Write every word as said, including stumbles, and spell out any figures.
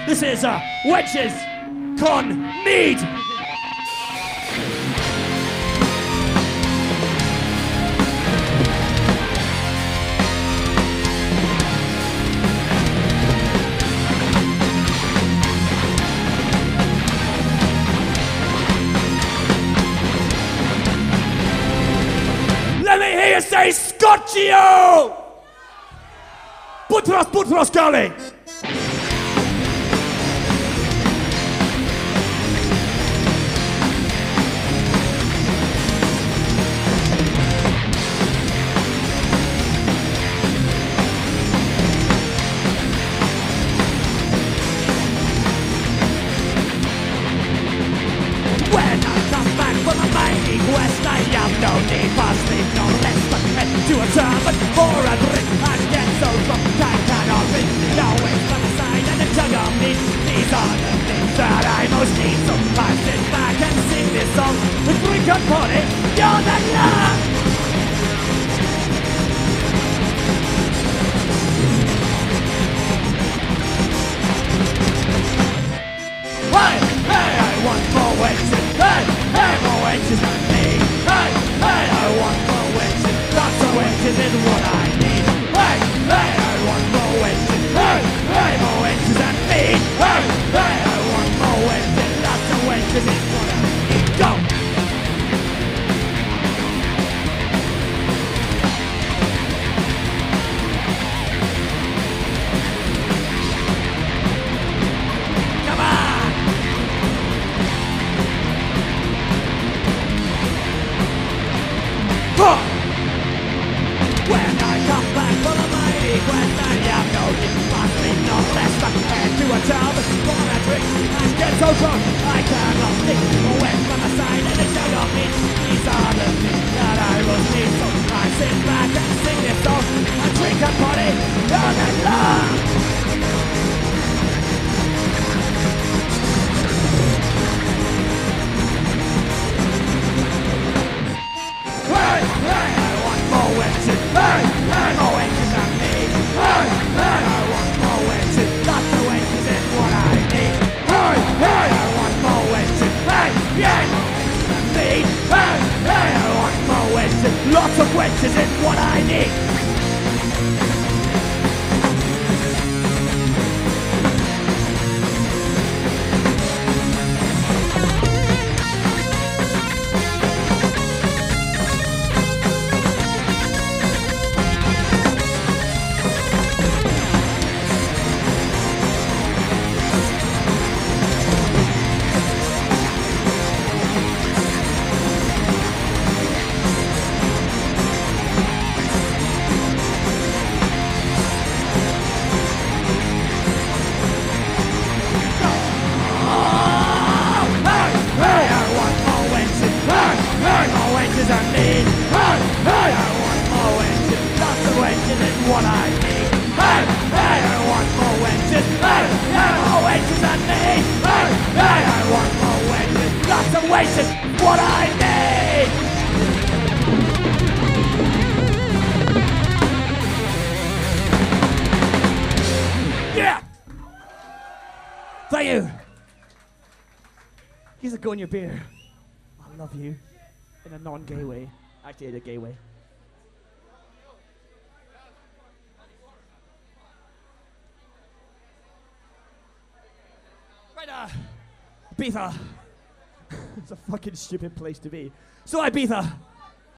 This is uh, Wedges Con Mead. Let me hear you say Scotchio! Butros, Butros, Gully! When I come back from a mighty quest, I have no need for sleep, no less but head to a tavern for a drink and get so drunk I cannot think. Now it's by the side and a jug of meat. These are the things that I most need. So I sit back and sing this song, the drink and party, you're the love. Hey, hey, I want more wenches. Hey, hey, more wenches than me. Hey, hey, I want more wenches. Lots of wenches is what I need. Hey, hey, I want more wenches. Hey, hey, more wenches than me. Hey, hey, I want more wenches. Lots of wenches is what I need. Go! Come on! Huh. When I come back from a mighty quest, I have no need for sleep, no less than head to a tavern for a drink and get so drunk I cannot think. Away from the side and a jug of meat. These are the things that I will need. So I sit back and sing this song and drink and party all night long. Hey, hey, I want more wenches. Hey, hey, more wenches than me. Hey, hey, I want more wenches. Lots of wenches is what I need. Hey, hey, I want more wenches. Hey, yeah, more wenches than me. Hey, hey, I want more wenches. Lots of wenches is what I need. What I need! Yeah! Thank you! Here's a go in your beer. I love you. In a non-gay way. Actually, in a gay way. Right, uh, Ibiza. It's a fucking stupid place to be. So Ibiza,